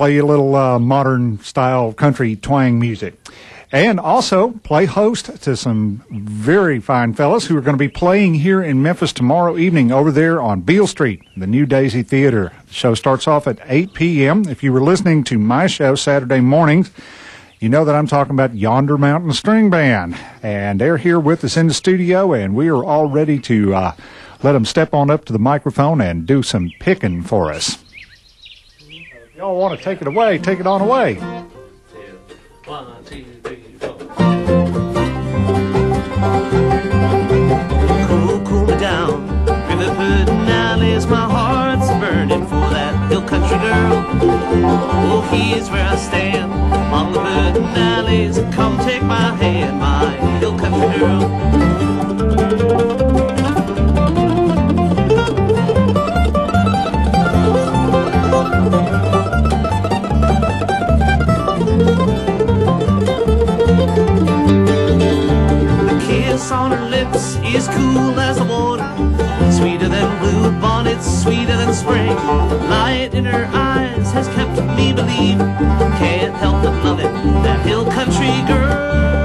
play you a little modern style country twang music. And also play host to some very fine fellas who are going to be playing here in Memphis tomorrow evening over there on Beale Street, the New Daisy Theater. The show starts off at 8 p.m. If you were listening to my show Saturday mornings, you know that I'm talking about Yonder Mountain String Band. And they're here with us in the studio, and we are all ready to let them step on up to the microphone and do some picking for us. If y'all want to take it away, take it on away. 1, 2, 3, 4. Cool me down, river pudding alleys, my heart's burning for that hill country girl. Oh, here's where I stand, on the pudding alleys, come take my hand, my hill country girl. On her lips is cool as the water, sweeter than blue bonnets, sweeter than spring. Light in her eyes has kept me believe, can't help but love it, that hill country girl.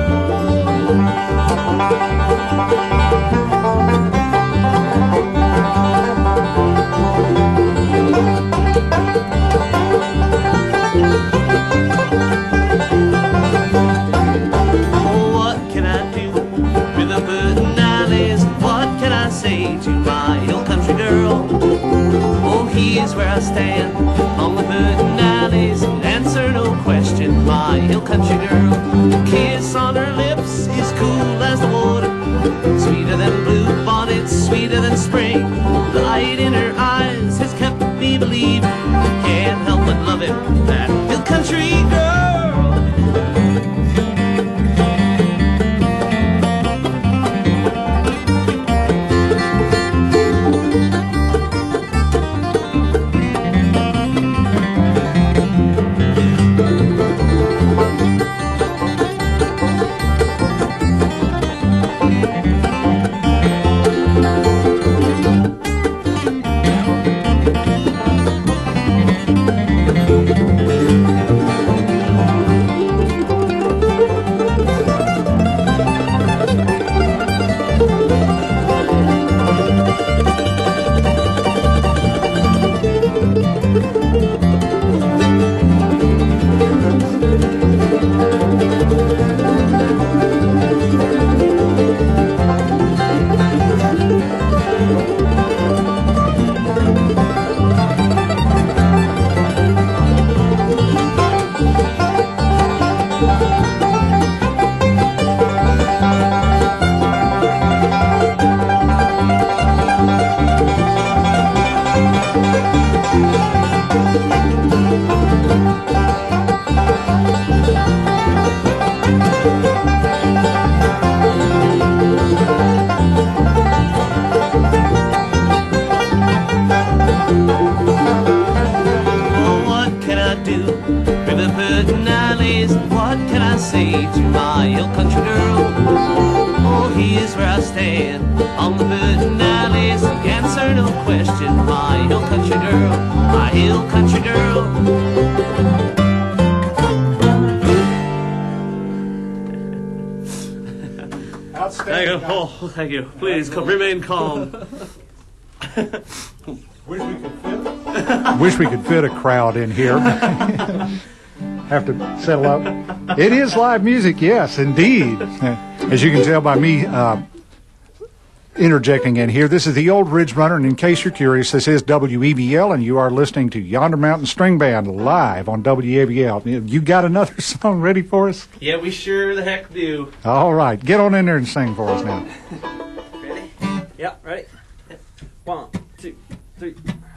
To my hill country girl, oh, here's where I stand, on the pudding alleys, answer no question, my hill country girl. The kiss on her lips is cool as the water, sweeter than blue bonnets, sweeter than spring. The light in her eyes has kept me believe, can't help but love it, that hill country girl. Thank you. Please remain calm. Wish we could fit a crowd in here. Have to settle up. It is live music, yes, indeed. As you can tell by me interjecting in here, this is the Old Ridge Runner, and in case you're curious, this is WEBL, and you are listening to Yonder Mountain String Band live on WEBL. You got another song ready for us? Yeah, we sure the heck do. All right, get on in there and sing for us now. Ready? Yeah, ready? 1, 2, 3.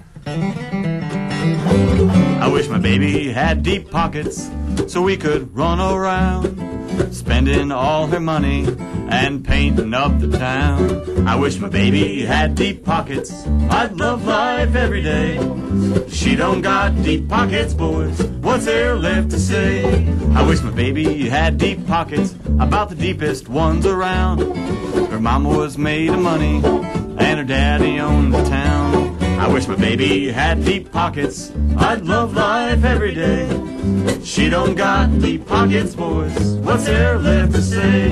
I wish my baby had deep pockets so we could run around, spending all her money and painting up the town. I wish my baby had deep pockets, I'd love life every day. She don't got deep pockets, boys, what's there left to say? I wish my baby had deep pockets, about the deepest ones around. Her mama was made of money and her daddy owned the town. I wish my baby had deep pockets. I'd love life every day. She don't got deep pockets, boys. What's there left to say?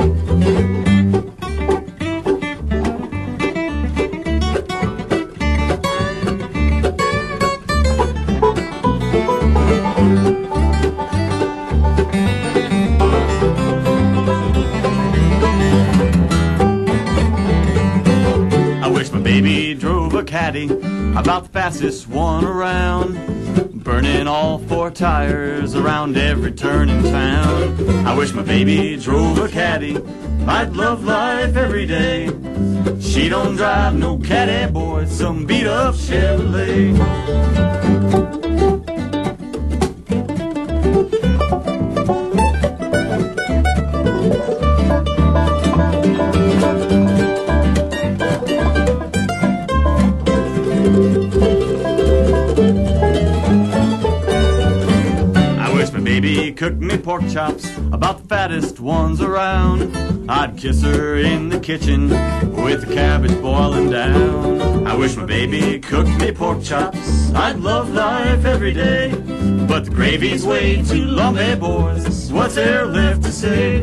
Baby drove a caddy, about the fastest one around, burning all four tires around every turn in town. I wish my baby drove a caddy. I'd love life every day. She don't drive no caddy, boy, it's some beat up Chevrolet. Baby cooked me pork chops, about the fattest ones around. I'd kiss her in the kitchen with the cabbage boiling down. I wish my baby cooked me pork chops. I'd love life every day, but the gravy's way too lumpy, boys. What's there left to say?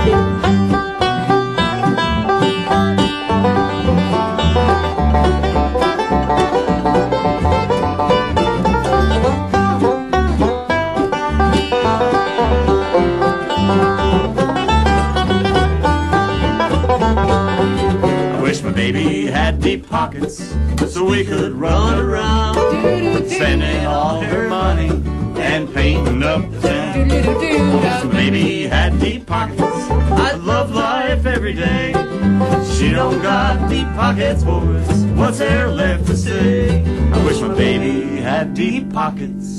Baby had deep pockets so we could run around, spending all her money and painting up the town. Baby had deep pockets. I love life every day. She don't got deep pockets, boys. What's there left to say? I wish my baby had deep pockets.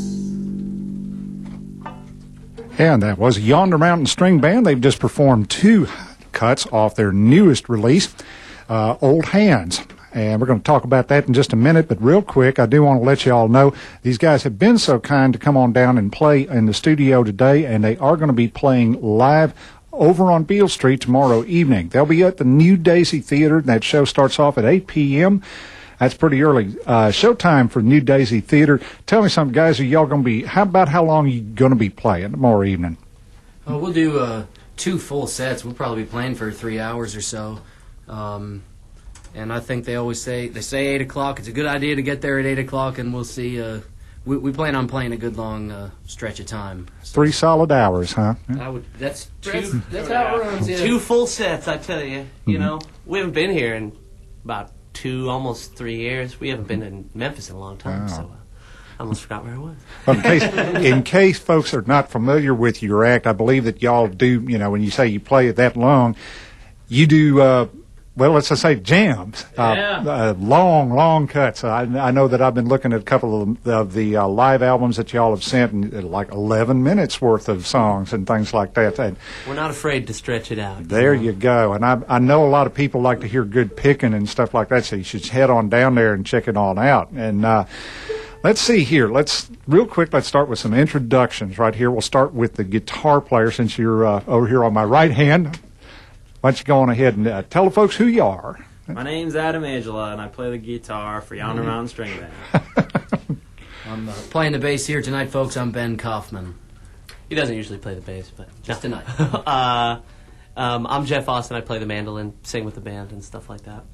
And that was Yonder Mountain String Band. They've just performed two cuts off their newest release, Old Hands. And we're going to talk about that in just a minute, but real quick, I do want to let you all know these guys have been so kind to come on down and play in the studio today, and they are going to be playing live over on Beale Street tomorrow evening. They'll be at the New Daisy Theater, and that show starts off at 8 p.m. That's pretty early. Showtime for New Daisy Theater. Tell me something, guys. Are y'all going to be, how long are you going to be playing tomorrow evening? We'll do 2 full sets. We'll probably be playing for 3 hours or so. And I think they always say 8 o'clock. It's a good idea to get there at 8 o'clock, and we'll see. We plan on playing a good long stretch of time. 3 solid hours, huh? That's how it runs. Yeah. 2 full sets, I tell you. You know, we haven't been here in about 2, almost 3 years. We haven't been in Memphis in a long time, so I almost forgot where I was. Well, in case folks are not familiar with your act, I believe that y'all do. You know, when you say you play it that long, you do. Well, let's just say jams, long cuts. I know that I've been looking at a couple of the live albums that y'all have sent, and like 11 minutes worth of songs and things like that. And we're not afraid to stretch it out. There you go. And I know a lot of people like to hear good picking and stuff like that, so you should head on down there and check it all out. And let's see here. Let's start with some introductions right here. We'll start with the guitar player, since you're over here on my right hand. Why don't you go on ahead and tell the folks who you are. My name's Adam Angela, and I play the guitar for Yonder Mountain String Band. I'm playing the bass here tonight, folks. I'm Ben Kaufman. He doesn't usually play the bass, but just tonight. I'm Jeff Austin. I play the mandolin, sing with the band, and stuff like that.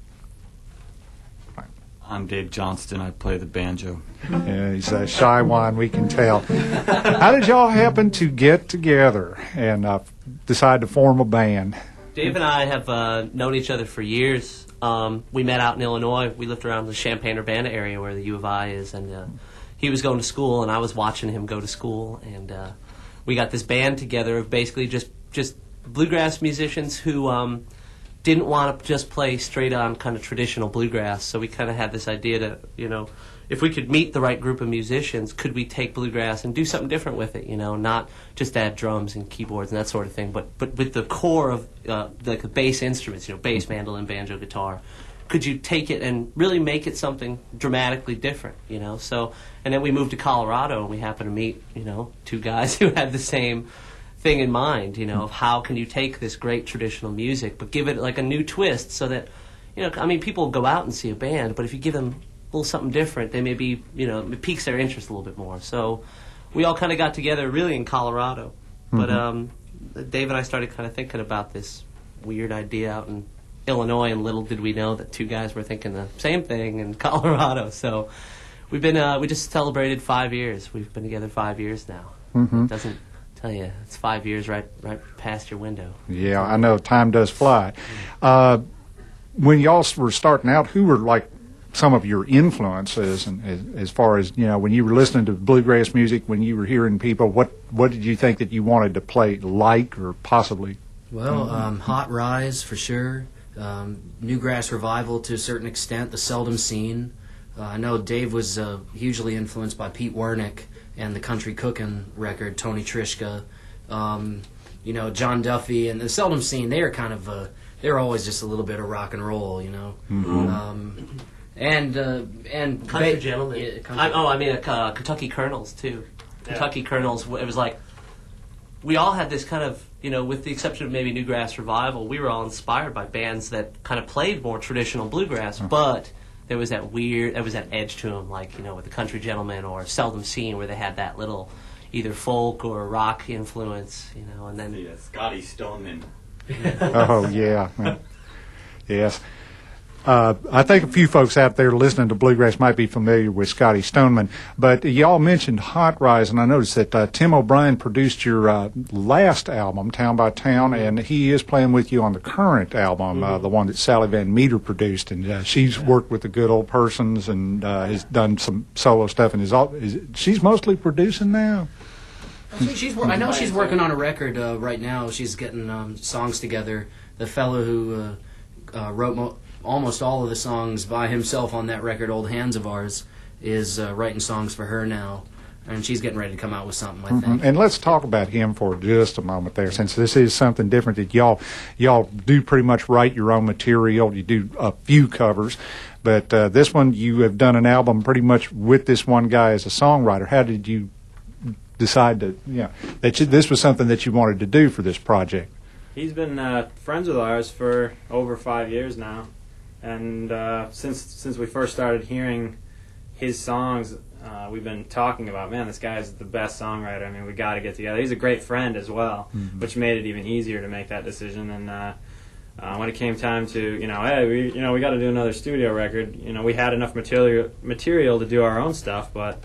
I'm Dave Johnston. I play the banjo. Yeah, he's a shy one, we can tell. How did y'all happen to get together and decide to form a band? Dave and I have known each other for years. We met out in Illinois. We lived around the Champaign-Urbana area where the U of I is, and he was going to school, and I was watching him go to school, and we got this band together of basically just bluegrass musicians who didn't want to just play straight-on kind of traditional bluegrass, so we kind of had this idea to, you know, if we could meet the right group of musicians, could we take bluegrass and do something different with it, you know, not just add drums and keyboards and that sort of thing, but with the core of like the bass instruments, you know, bass, mandolin, banjo, guitar, could you take it and really make it something dramatically different, you know? So, and then we moved to Colorado, and we happened to meet, you know, 2 guys who had the same thing in mind, you know, of how can you take this great traditional music but give it like a new twist so that, you know, I mean, people go out and see a band, but if you give them little something different, they maybe, it piques their interest a little bit more. So we all kind of got together really in Colorado. But Dave and I started kind of thinking about this weird idea out in Illinois, and little did we know that two guys were thinking the same thing in Colorado. So we just celebrated 5 years. We've been together 5 years now. It doesn't tell you, it's 5 years right past your window. Yeah, I know, time does fly. When y'all were starting out, who were like some of your influences, and as far as, when you were listening to bluegrass music, when you were hearing people, what did you think that you wanted to play like or possibly? Well, Hot Rise for sure, Newgrass Revival to a certain extent, the Seldom Scene. I know Dave was hugely influenced by Pete Wernick and the Country Cookin' record, Tony Trischka. John Duffy and the Seldom Scene, they are kind of, they're always just a little bit of rock and roll, And Country Gentlemen. Kentucky Colonels too. Yeah. Kentucky Colonels. It was like we all had this kind of, with the exception of maybe Newgrass Revival, we were all inspired by bands that kind of played more traditional bluegrass, but there was that edge to them, like with the Country Gentlemen or Seldom Scene, where they had that little either folk or rock influence, and then Scotty Stoneman. Oh yeah, yes. I think a few folks out there listening to bluegrass might be familiar with Scotty Stoneman, but y'all mentioned Hot Rise, and I noticed that Tim O'Brien produced your last album, Town by Town, and he is playing with you on the current album, the one that Sally Van Meter produced, and she's worked with the Good Old Persons and has done some solo stuff, and she's mostly producing now. I know she's working on a record right now. She's getting songs together. The fellow who wrote almost all of the songs by himself on that record, Old Hands of Ours, is writing songs for her now, and she's getting ready to come out with something, I think. And let's talk about him for just a moment there, since this is something different that y'all do pretty much write your own material. You do a few covers, but this one you have done an album pretty much with this one guy as a songwriter. How did you decide that this was something that you wanted to do for this project? He's been friends with ours for over 5 years now. And since we first started hearing his songs, we've been talking about, man, this guy's the best songwriter. I mean, we got to get together. He's a great friend as well, which made it even easier to make that decision. And when it came time to, hey, we got to do another studio record. We had enough material to do our own stuff, but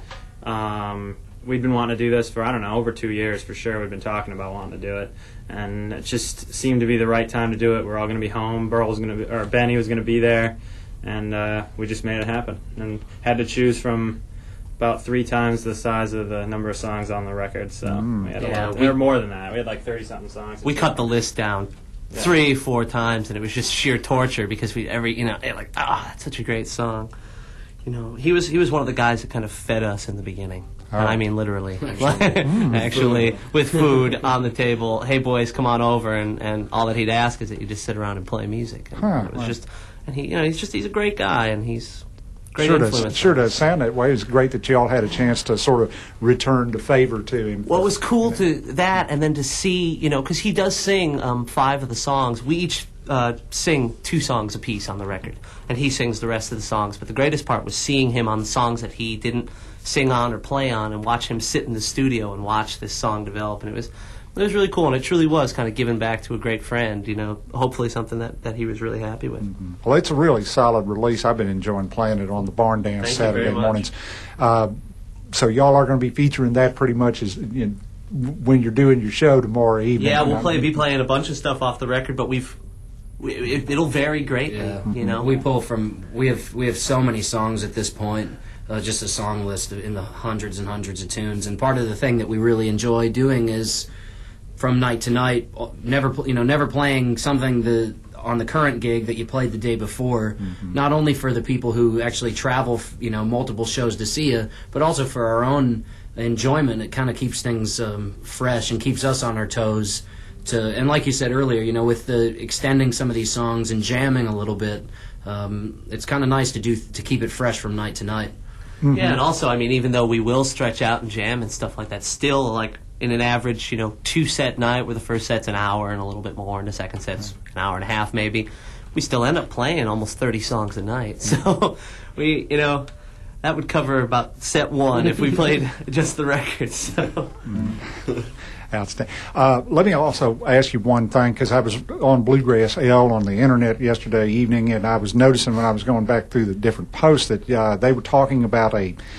we'd been wanting to do this for, over 2 years for sure. We've been talking about wanting to do it, and it just seemed to be the right time to do it. We're all going to be home. Benny was going to be there, and we just made it happen. And had to choose from about 3 times the size of the number of songs on the record. So we had a lot. We were more than that. We had like 30-something songs. We cut the list down 3-4 times, and it was just sheer torture because that's such a great song. He was one of the guys that kind of fed us in the beginning. And I mean literally. Actually, with food on the table. Hey boys, come on over, and all that he'd ask is that you just sit around and play music. And it was just, and he's a great guy, and he's great influence. Sure does sound that way. It's great that you all had a chance to sort of return the favor to him. Well, it was cool to that, and then to see, because he does sing 5 of the songs. We each sing 2 songs apiece on the record, and he sings the rest of the songs. But the greatest part was seeing him on the songs that he didn't sing on or play on, and watch him sit in the studio and watch this song develop. And it was really cool, and it truly was kind of giving back to a great friend. Hopefully something that he was really happy with. Well, it's a really solid release. I've been enjoying playing it on the Barn Dance Saturday mornings. So y'all are going to be featuring that pretty much as when you're doing your show tomorrow evening. Yeah, we'll be playing a bunch of stuff off the record, but it'll vary greatly. Yeah. We pull from we have so many songs at this point. Just a song list in the hundreds and hundreds of tunes, and part of the thing that we really enjoy doing is from night to night, never playing something on the current gig that you played the day before. Not only for the people who actually travel, multiple shows to see you, but also for our own enjoyment. It kind of keeps things fresh and keeps us on our toes. And like you said earlier, with the extending some of these songs and jamming a little bit, it's kind of nice to keep it fresh from night to night. Yeah, and also, even though we will stretch out and jam and stuff like that, still, like, in an average, 2-set night where the first set's an hour and a little bit more, and the second set's an hour and a half maybe, we still end up playing almost 30 songs a night. So we, that would cover about set one if we played just the records. So. Outstanding. Let me also ask you one thing, because I was on Bluegrass L on the internet yesterday evening, and I was noticing when I was going back through the different posts that they were talking about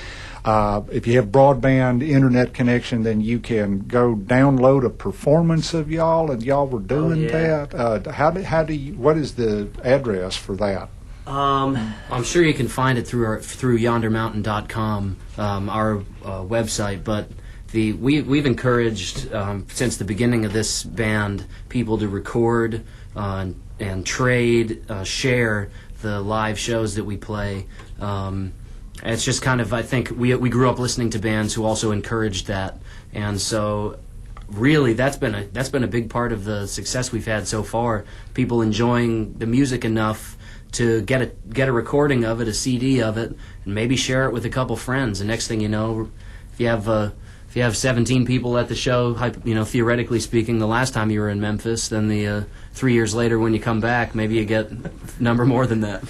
if you have broadband internet connection, then you can go download a performance of y'all, and y'all were doing that. How do you? What is the address for that? I'm sure you can find it through yondermountain.com, our website, but. We've encouraged since the beginning of this band people to record and trade, share the live shows that we play. It's just kind of, I think we grew up listening to bands who also encouraged that, and so really that's been a big part of the success we've had so far. People enjoying the music enough to get a recording of it, a CD of it, and maybe share it with a couple friends. And next thing you know, if you have 17 people at the show, theoretically speaking, the last time you were in Memphis, then the 3 years later when you come back, maybe you get a number more than that.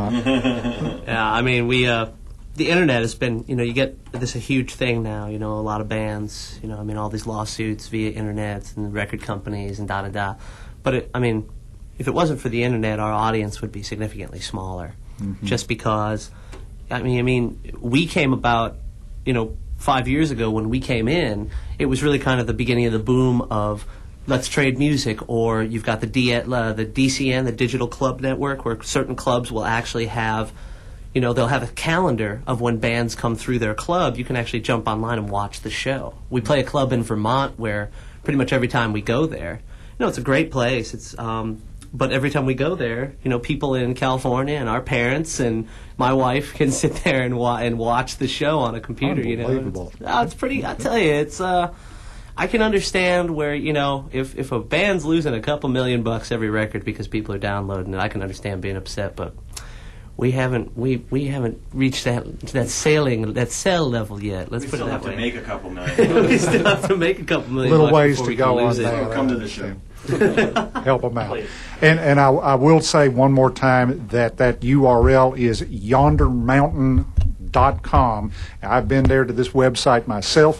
Yeah, I mean, the internet has been, you get this a huge thing now, a lot of bands, all these lawsuits via internet and record companies and da-da-da. But, if it wasn't for the internet, our audience would be significantly smaller. Mm-hmm. Just because, we came about, 5 years ago when we came in, it was really kind of the beginning of the boom of let's trade music, or you've got the DCN, the Digital Club Network, where certain clubs will actually have, they'll have a calendar of when bands come through their club. You can actually jump online and watch the show. We play a club in Vermont where pretty much every time we go there, it's a great place. It's but every time we go there, people in California and our parents and my wife can sit there and watch the show on a computer. Unbelievable. It's pretty. I tell you, it's. I can understand where if a band's losing a couple $1,000,000 every record because people are downloading it, I can understand being upset. But we haven't reached that sell level yet. Let's put it that way. We still have to make a couple million. We still have to make a couple $1,000,000. Little ways before to we can go on lose it. that. Come to the show. Help them out. And I will say one more time that URL is yondermountain.com. I've been there to this website myself.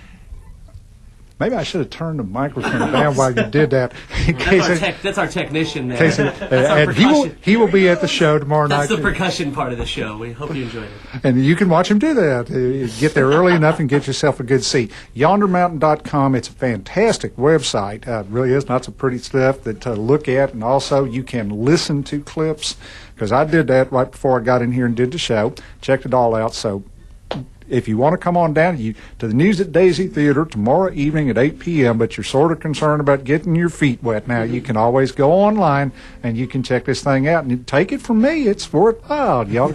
Maybe I should have turned the microphone down while you did that. That's our technician there. That's our And he will be at the show tomorrow night. That's the percussion part of the show. We hope you enjoyed it. And you can watch him do that. Get there early enough and get yourself a good seat. Yondermountain.com. It's a fantastic website. It really is. Lots of pretty stuff to look at. And also you can listen to clips, because I did that right before I got in here and did the show. Checked it all out. So if you want to come on down to the News at Daisy Theater tomorrow evening at 8 p.m., but you're sort of concerned about getting your feet wet now, you can always go online and you can check this thing out. And take it from me, it's worthwhile. Y'all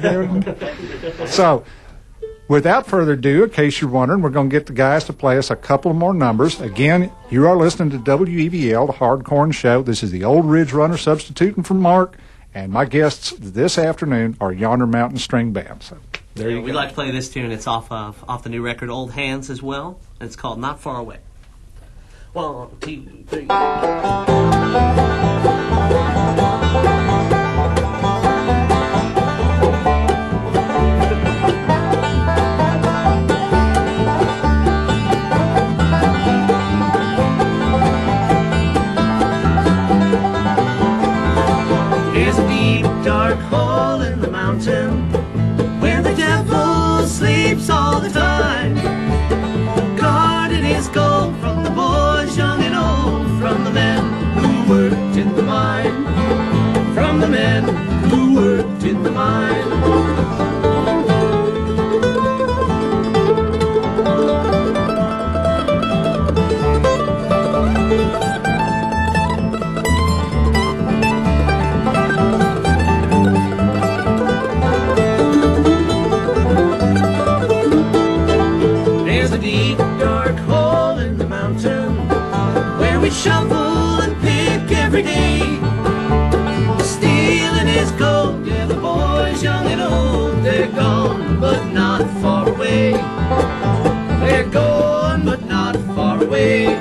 So, without further ado, in case you're wondering, we're going to get the guys to play us a couple more numbers. Again, you are listening to WEVL, the Hardcorn Show. This is the Old Ridge Runner substituting for Mark, and my guests this afternoon are Yonder Mountain String Band. So, there you go. We'd like to play this tune. It's off the new record Old Hands as well. And it's called Not Far Away. 1, 2, 3. There's a deep, dark hole in the mountain where the devil sleeps all the time. Guarding his gold from the boys young and old, from the men who worked in the mine, from the men who worked in the mine. We shovel and pick every day, stealing his gold. Yeah, the boys young and old, they're gone but not far away. They're gone but not far away.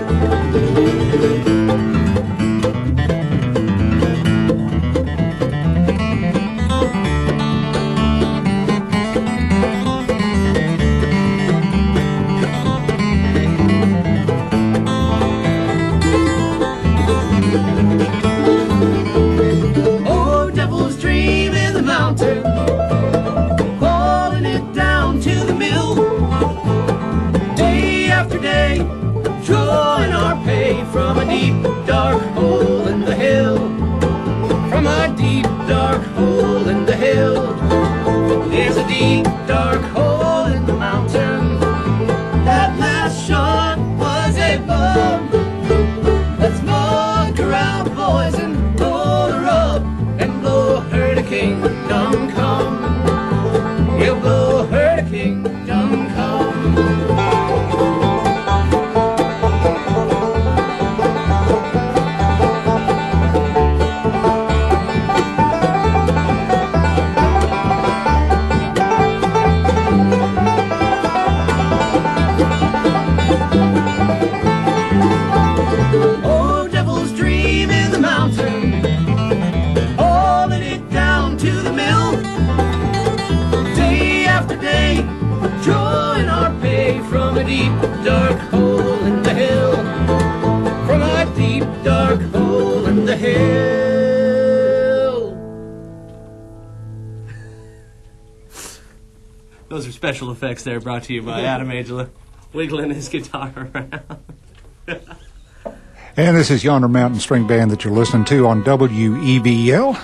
drawing our pay from a deep, dark hole in the hill. From a deep, dark hole in the hill. There's a deep, dark hole in the mountain. That last shot was a bum. Let's smoke her out, boys, and blow her up, and blow her to kingdom come. We'll blow her to kingdom come. Oh, devil's dream in the mountain, hauling it down to the mill. Day after day, drawing our pay from a deep, dark hole in the hill. From a deep, dark hole in the hill. Those are special effects there brought to you by Adam Angela, wiggling his guitar around. And this is Yonder Mountain String Band that you're listening to on WEBL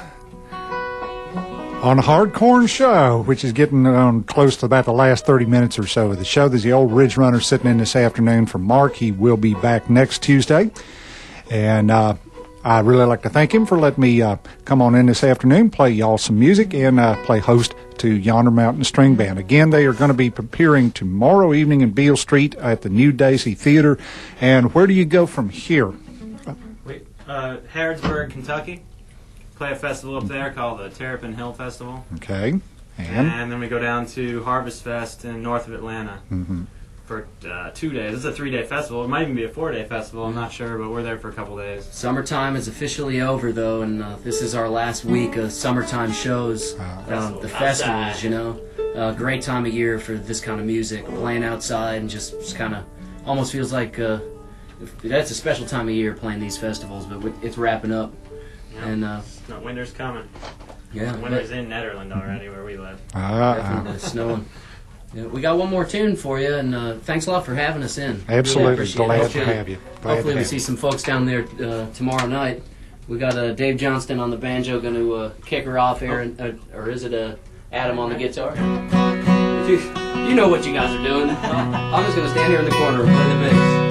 on Hardcorn Show, which is getting on close to about the last 30 minutes or so of the show. There's the old Ridge Runner sitting in this afternoon for Mark. He will be back next Tuesday. And I'd really like to thank him for letting me come on in this afternoon, play y'all some music, and play host to Yonder Mountain String Band. Again, they are going to be appearing tomorrow evening in Beale Street at the New Daisy Theater. And where do you go from here? Harrodsburg, Kentucky. Play a festival up there called the Terrapin Hill Festival. Okay. And then we go down to Harvest Fest in north of Atlanta for 2 days. It's a 3-day festival. It might even be a 4-day festival. I'm not sure, but we're there for a couple days. Summertime is officially over, though, and this is our last week of summertime shows. The festivals, you know. Great time of year for this kind of music. Playing outside and just kind of almost feels like that's a special time of year playing these festivals, but it's wrapping up. Yeah. And no, winter's coming. yeah, Winter's in Netherland already, where we live. definitely snowing. Yeah, we got one more tune for you, and thanks a lot for having us in. Absolutely. Appreciate it. Glad to have you. Glad Hopefully to we have see you. some folks down there tomorrow night. We got Dave Johnston on the banjo going to kick her off, Aaron, or is it Adam on the guitar? You know what you guys are doing. I'm just going to stand here in the corner and play the bass.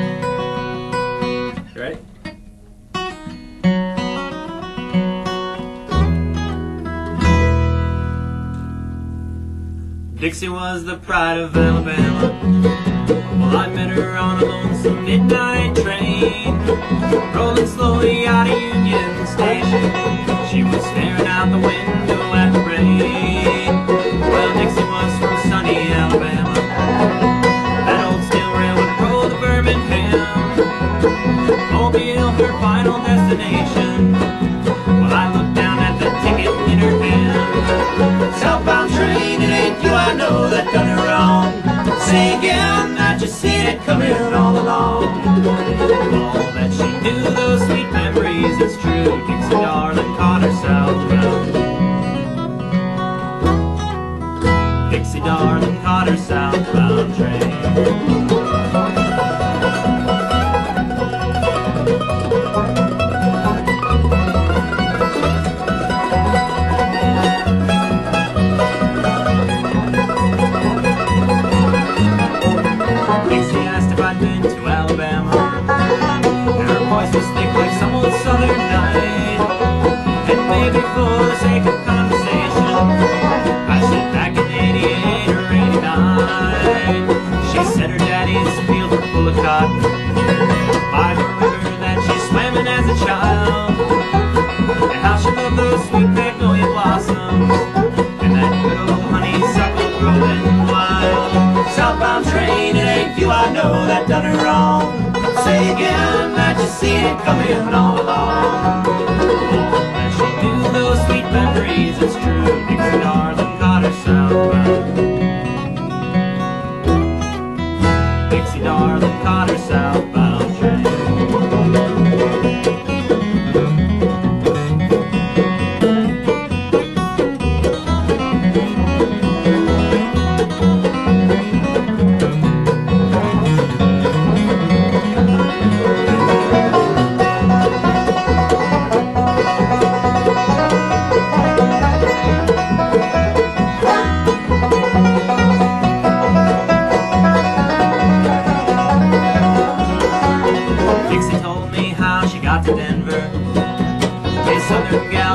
You ready? Dixie was the pride of Alabama. Well, I met her on a lonesome midnight train, rolling slowly out of Union Station. She was staring out the window at the rain. Well, Dixie was from sunny Alabama. That old steel railroad road to Birmingham, Mobile, her final destination. Well, I looked down at the ticket in her hand. Southbound train, it ain't you, I know that done her wrong. Say again, I just seen it coming all along. All that she knew, those sweet memories, it's true. Dixie darling caught her southbound. Dixie darling caught her southbound train. Dixie asked if I'd been to Alabama, and her voice was thick like some old southern night. And maybe for the sake of conversation, I said back in 88 or 89. She said her daddy's fields were full of cotton by the river that she swam in as a child, and how she loved those sweet magnolia blossoms and that good old honeysuckle growing wild. Southbound train, it ain't you, I know that done her wrong. Say again that you seen it coming all along. All that she knew, those sweet memories, it's true. Dixie darling caught her southbound. Dixie darling caught her southbound train.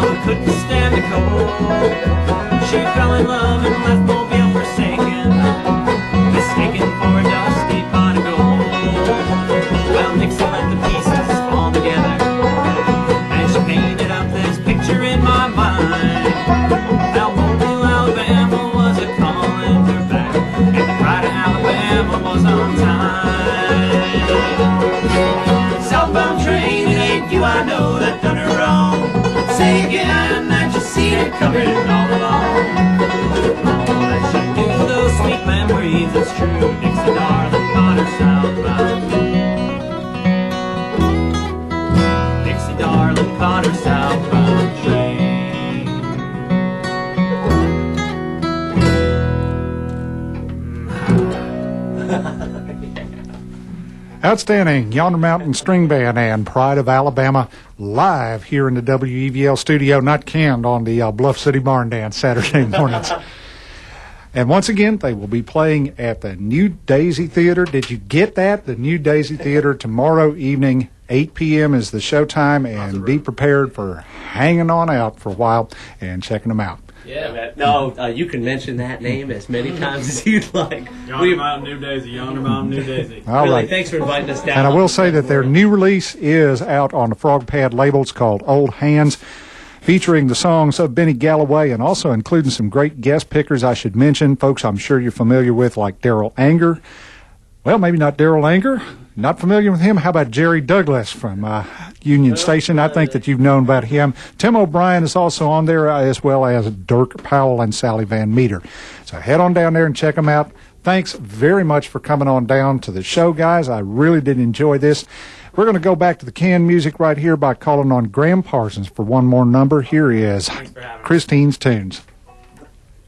mama couldn't stand the cold. She fell in love and left Mobile forsaken, mistaken for a dusty pot of gold. Well, Dixie let the pieces fall together, and she painted up this picture in my mind. Now Mobile, Alabama was a calling her back, and the pride of Alabama was on time. Southbound train, it ain't you I know that done her wrong. Say again that you seen it covered all along. All that she knew, those sweet memories, it's true. Dixie darling caught her southbound. Dixie darling caught her southbound train. Outstanding. Yonder Mountain String Band and Pride of Alabama live here in the WEVL studio, not canned on the Bluff City Barn Dance Saturday mornings. And once again, they will be playing at the New Daisy Theater. Did you get that? The New Daisy Theater tomorrow evening, 8 p.m. is the showtime, and be prepared for hanging on out for a while and checking them out. Yeah, no, you can mention that name as many times as you'd like. Yonder Mountain New Daisy, Yonder Mountain New Daisy. All Really, right. thanks for inviting us down. And I will say that their new release is out on the Frog Pad label. It's called Old Hands, featuring the songs of Benny Galloway and also including some great guest pickers I should mention. Folks I'm sure you're familiar with, like Daryl Anger. Well, maybe not Daryl Anger. Not familiar with him? How about Jerry Douglas from Union Station? I think that you've known about him. Tim O'Brien is also on there, as well as Dirk Powell and Sally Van Meter. So head on down there and check them out. Thanks very much for coming on down to the show, guys. I really did enjoy this. We're going to go back to the canned music right here by calling on Graham Parsons for one more number. Here is Christine's Tunes.